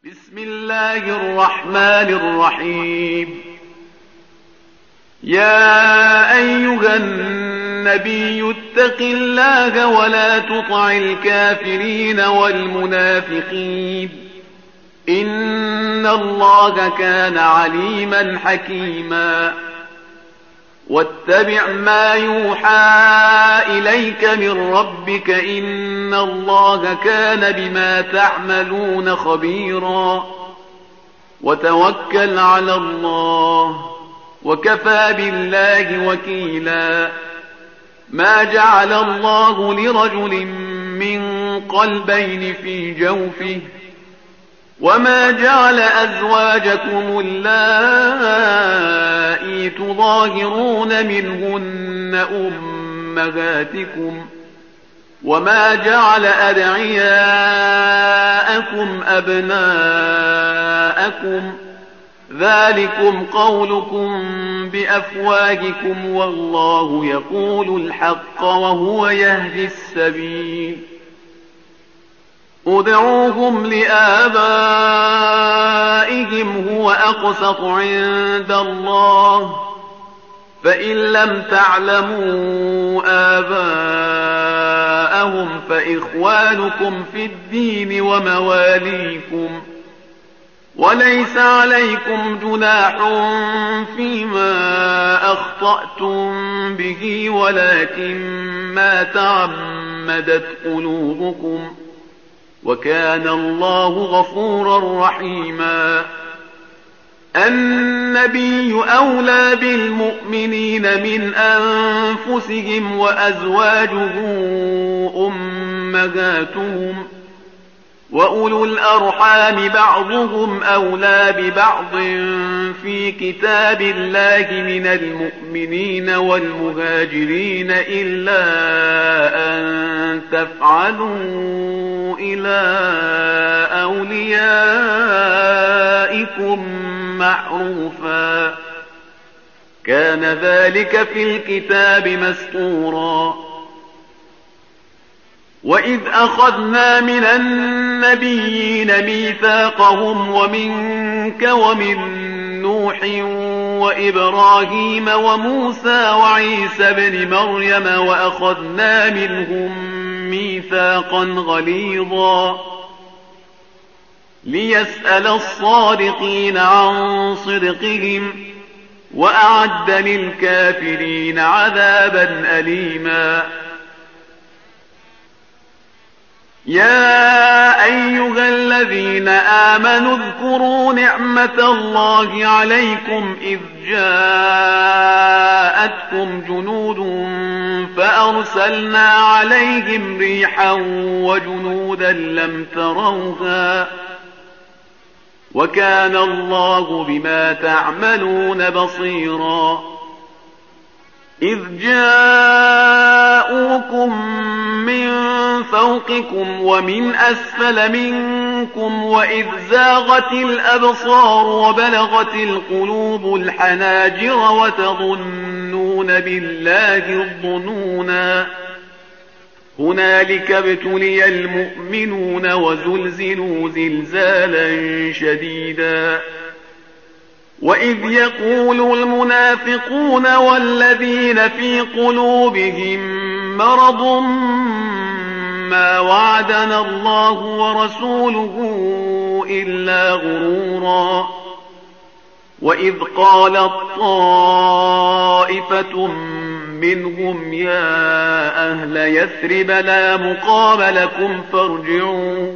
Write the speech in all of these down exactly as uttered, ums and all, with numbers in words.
بسم الله الرحمن الرحيم. يا أيها النبي اتق الله ولا تطع الكافرين والمنافقين، إن الله كان عليما حكيما. واتبع ما يوحى إليك من ربك، إن الله كان بما تعملون خبيرا. وتوكل على الله، وكفى بالله وكيلا. ما جعل الله لرجل من قلبين في جوفه، وما جعل أزواجكم اللائي تظاهرون منهن أمهاتكم، وما جعل أدعياءكم أبناءكم، ذلكم قولكم بأفواهكم، والله يقول الحق وهو يهدي السبيل. ادعوهم لآبائهم هو أقسط عند الله، فإن لم تعلموا آباءهم فإخوانكم في الدين ومواليكم، وليس عليكم جناح فيما أخطأتم به، ولكن ما تعمدت قلوبكم، وكان الله غفورا رحيما. النبي أولى بالمؤمنين من أنفسهم، وأزواجه أمهاتهم، وأولو الأرحام بعضهم أولى ببعض في كتاب الله من المؤمنين والمهاجرين، إلا أن تفعلوا إلى أوليائكم معروفا، كان ذلك في الكتاب مسطورا. وإذ أخذنا من النبيين ميثاقهم ومنك ومن نوح وإبراهيم وموسى وعيسى بن مريم، وأخذنا منهم ميثاقا غليظا، ليسأل الصادقين عن صدقهم، وأعد للكافرين عذابا أليما. يا أيها الذين آمنوا اذكروا نعمة الله عليكم إذ جاءتكم جنود فأرسلنا عليهم ريحا وجنودا لم تروها، وكان الله بما تعملون بصيرا. إذ جاءوكم من فوقكم ومن أسفل منكم، وإذ زاغت الأبصار وبلغت القلوب الحناجر، وتظنون بالله الظنونا. هنالك ابتلي المؤمنون وزلزلوا زلزالا شديدا. وإذ يقول المنافقون والذين في قلوبهم مرض ما وعدنا الله ورسوله إلا غرورا. وإذ قالت طائفة منهم يا أهل يثرب لا مقام لكم فارجعوا،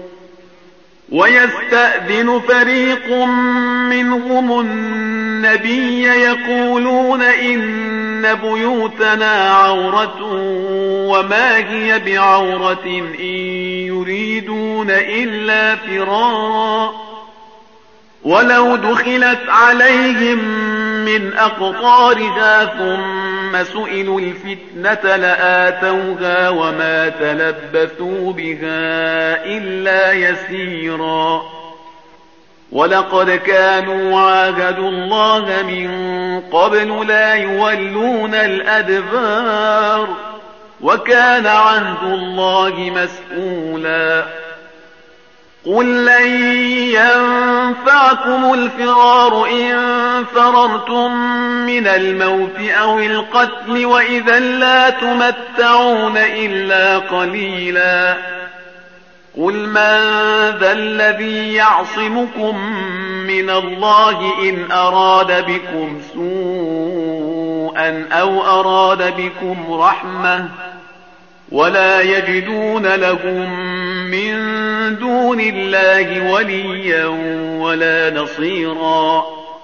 ويستأذن فريق منهم النبي يقولون إن بيوتنا عورة وما هي بعورة إن يريدون إلا فرارا، ولو دخلت عليهم من أقطارها ثم سئلوا الفتنة لآتوها وما تلبثوا بها إلا يسيرا. ولقد كانوا عاهدوا الله من قبل لا يولون الأدبار، وكان عهد الله مسئولا. قل لن ينفعكم الفرار إن فررتم من الموت أو القتل وإذا لا تمتعون إلا قليلا قل من ذا الذي يعصمكم من الله إن أراد بكم سوءا أو أراد بكم رحمة ولا يجدون لهم من دون الله وليا ولا نصيرا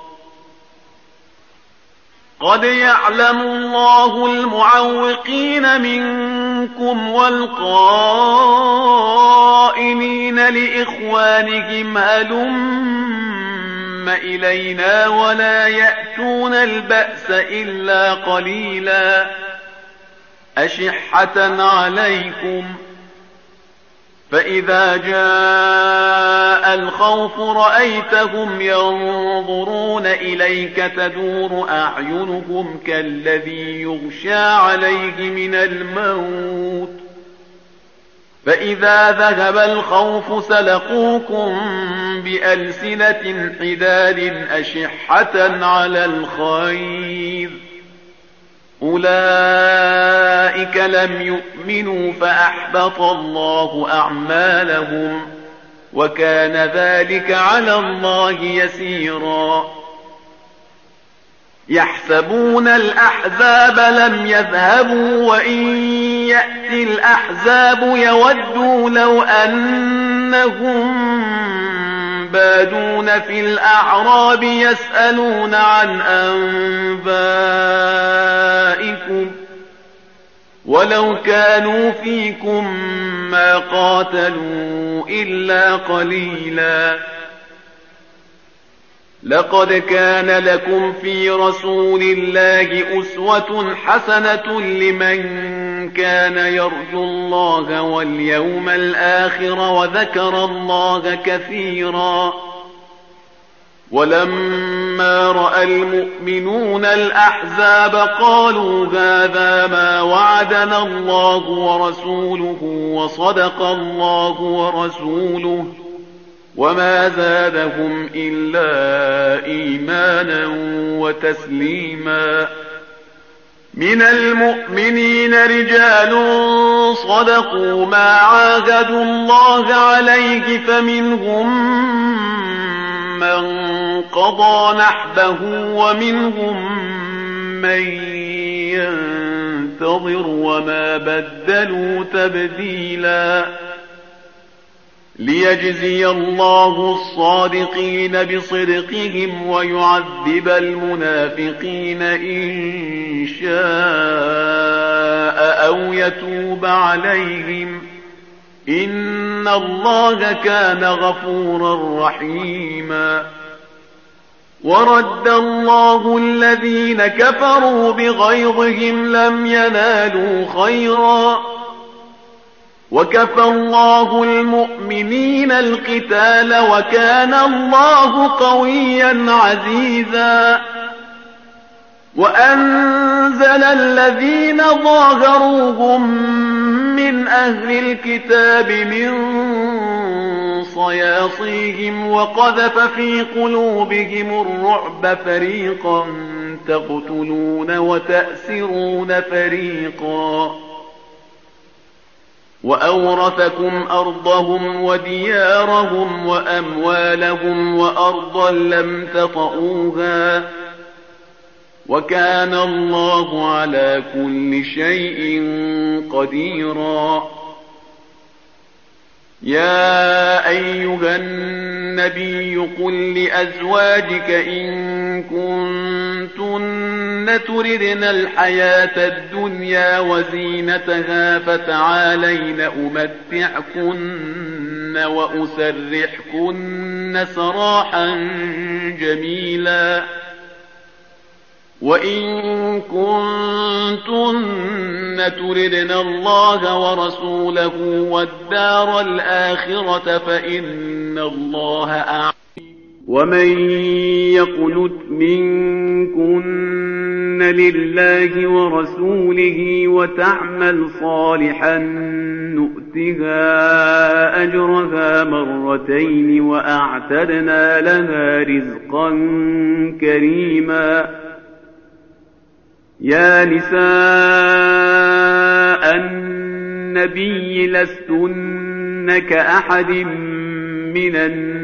قد يعلم الله المعوقين منكم والقائلين لإخوانهم هلم إلينا ولا يأتون البأس إلا قليلا أشحة عليكم فإذا جاء الخوف رأيتهم ينظرون إليك تدور أعينهم كالذي يغشى عليه من الموت فإذا ذهب الخوف سلقوكم بألسنة حداد أشحة على الخير أولئك لم يؤمنوا فأحبط الله أعمالهم وكان ذلك على الله يسيرا يحسبون الأحزاب لم يذهبوا وإن يأتي الأحزاب يودوا لو أنهم بادون في الأعراب يسألون عن أنبائكم ولو كانوا فيكم ما قاتلوا إلا قليلا لقد كان لكم في رسول الله أسوة حسنة لمن كان يرجو الله واليوم الآخر وذكر الله كثيرا ولما رأى المؤمنون الأحزاب قالوا هذا ما وعدنا الله ورسوله وصدق الله ورسوله وما زادهم إلا إيمانا وتسليما من المؤمنين رجال صدقوا ما عاهدوا الله عليه فمنهم من قضى نحبه ومنهم من ينتظر وما بدلوا تبديلا ليجزي الله الصادقين بصدقهم ويعذب المنافقين إن شاء أو يتوب عليهم إن الله كان غفورا رحيما ورد الله الذين كفروا بغيظهم لم ينالوا خيرا وكفى الله المؤمنين القتال وكان الله قويا عزيزا وأنزل الذين ظاهروهم من أهل الكتاب من صياصيهم وقذف في قلوبهم الرعب فريقا تقتلون وتأسرون فريقا وأورثكم أرضهم وديارهم وأموالهم وأرضا لم تطئوها وكان الله على كل شيء قديرا يا أيها النبي قل لأزواجك إن كنتن تردن الحياة الدنيا وزينتها فتعالين أمتعكن وأسرحكن سراحا جميلا وإن كنتن تردن الله ورسوله والدار الآخرة فإن الله أعلم ومن يقنت منكن لله ورسوله وتعمل صالحا نؤتها أجرها مرتين وأعتدنا لها رزقا كريما. يا نساء النبي لستن كأحد من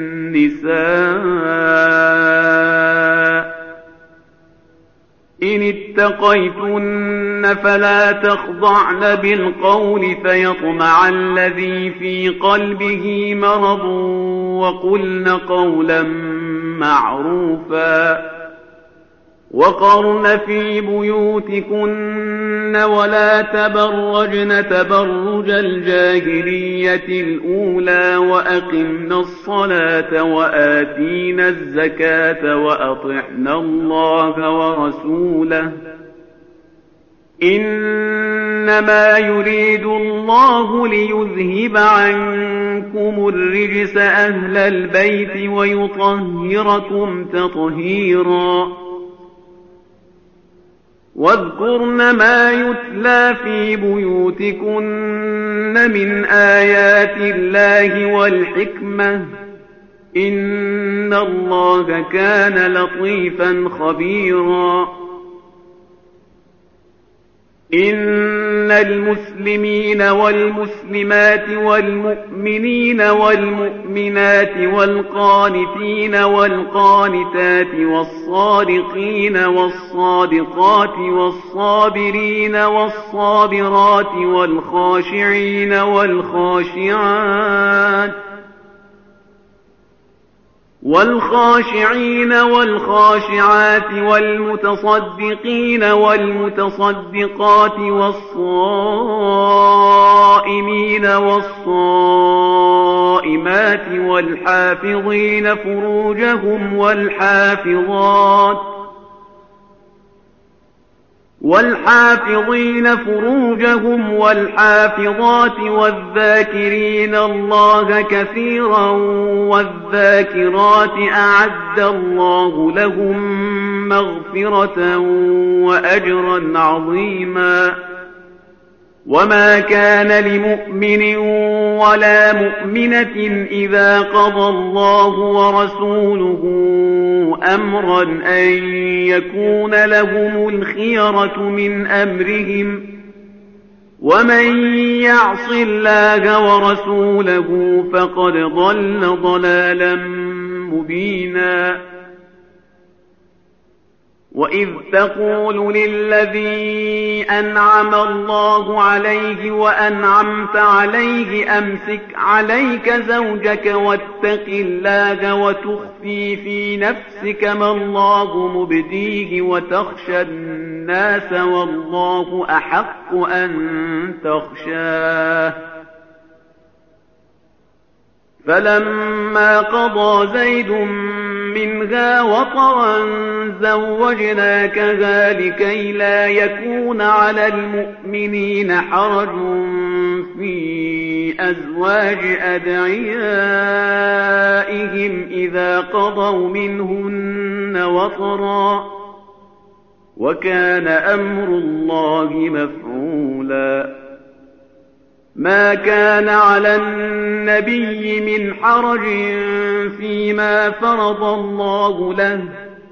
النساء إن اتقيتن فلا تخضعن بالقول فيطمع الذي في قلبه مرض وقلن قولا معروفا. وقرن في بيوتكن ولا تبرجن تبرج الجاهلية الأولى وأقمن الصلاة وآتينا الزكاة وأطعنا الله ورسوله إنما يريد الله ليذهب عنكم الرجس أهل البيت ويطهركم تطهيرا. واذكرن ما يتلى في بيوتكن من آيات الله والحكمة إن الله كان لطيفا خبيرا. إن المسلمين والمسلمات والمؤمنين والمؤمنات والقانتين والقانتات والصادقين والصادقات والصابرين والصابرات والخاشعين والخاشعات والخاشعين والخاشعات والمتصدقين والمتصدقات والصائمين والصائمات والحافظين فروجهم والحافظات والحافظين فروجهم والحافظات والذاكرين الله كثيرا والذاكرات أعد الله لهم مغفرة وأجرا عظيما. وما كان لمؤمن ولا مؤمنة إذا قضى الله ورسوله أمرا أن يكون لهم الخيرة من أمرهم ومن يعص الله ورسوله فقد ضل ضلالا مبينا. وإذ تقول للذي أنعم الله عليه وأنعمت عليه أمسك عليك زوجك واتق الله وتخفي في نفسك ما الله مبديه وتخشى الناس والله أحق أن تخشاه. فلما قضى زيد منها وطرا زوجناكها لكي لا يكون على المؤمنين حرج في أزواج أدعيائهم إذا قضوا منهن وطرا وكان أمر الله مفعولا. ما كان على النبي من حرج فيما فرض الله له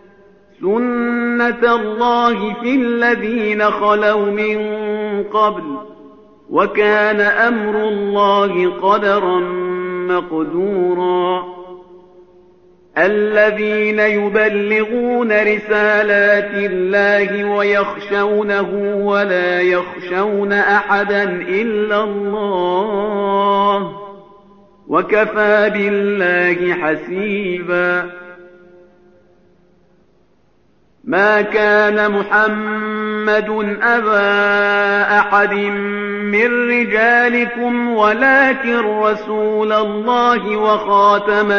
سنة الله في الذين خلوا من قبل وكان أمر الله قدرا مقدورا. الذين يبلغون رسالات الله ويخشونه ولا يخشون أحدا إلا الله وكفى بالله حسيبا. ما كان محمد أبا أحد من رجالكم ولكن رسول الله وخاتم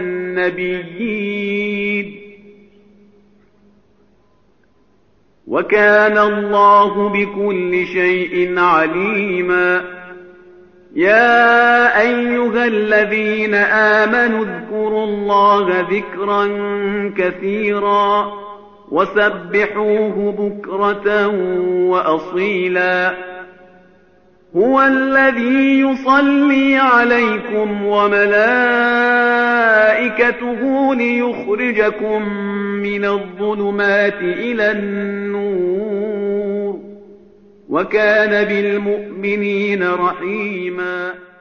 النبيين وكان الله بكل شيء عليما. يا أيها الذين آمنوا اذكروا الله ذكرا كثيرا وسبحوه بكرة وأصيلا هو الذي يصلي عليكم وملائكته ليخرجكم من الظلمات إلى النور وكان بالمؤمنين رحيما